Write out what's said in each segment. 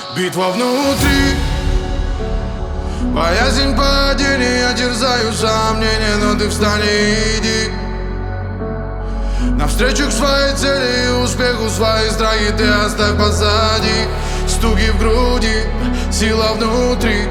Битва внутри, боязнь падения, терзаю сомнения, но ты встань и иди навстречу к своей цели и успеху. Свои страхи ты оставь позади. Стуки в груди, сила внутри.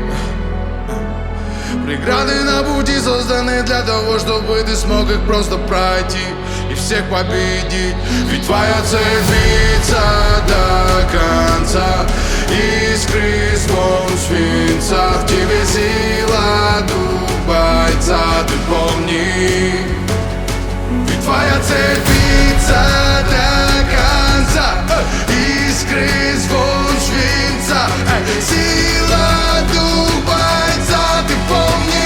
Преграды на пути созданы для того, чтобы ты смог их просто пройти и всех победить. Ведь твоя цель биться до конца. Искры звон свинца, в тебе сила дух бойца, ты помни. Ведь твоя цель биться до конца. Искры звон свинца, сила дух бойца, ты помни.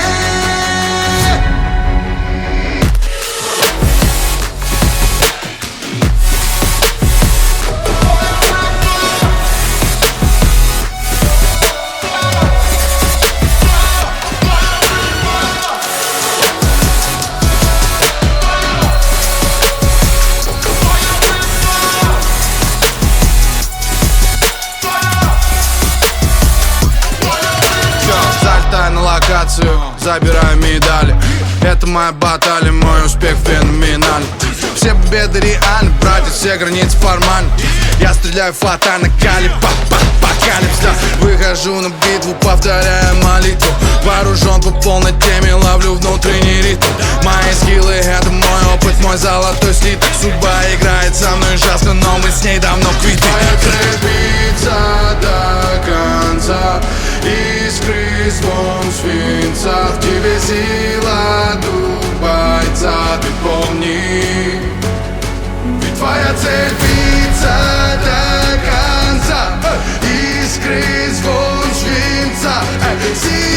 На локацию, забираю медали. Это моя баталия, мой успех феноменальный. Все победы реальны, братья, все границы формальны. Я стреляю фатально, калибр, апокалипс, да. Выхожу на битву, повторяя молитву. Вооружен по полной теме, ловлю внутренний ритм. Мои скиллы, это мой опыт, мой золотой слиток. Судьба играет со мной ужасно, но мы с ней давно квиты. Моя цель биться до конца. Искры звон свинца, в тебе сила дух бойца, ты помни. Ведь твоя цель биться до конца. Искры звон свинца,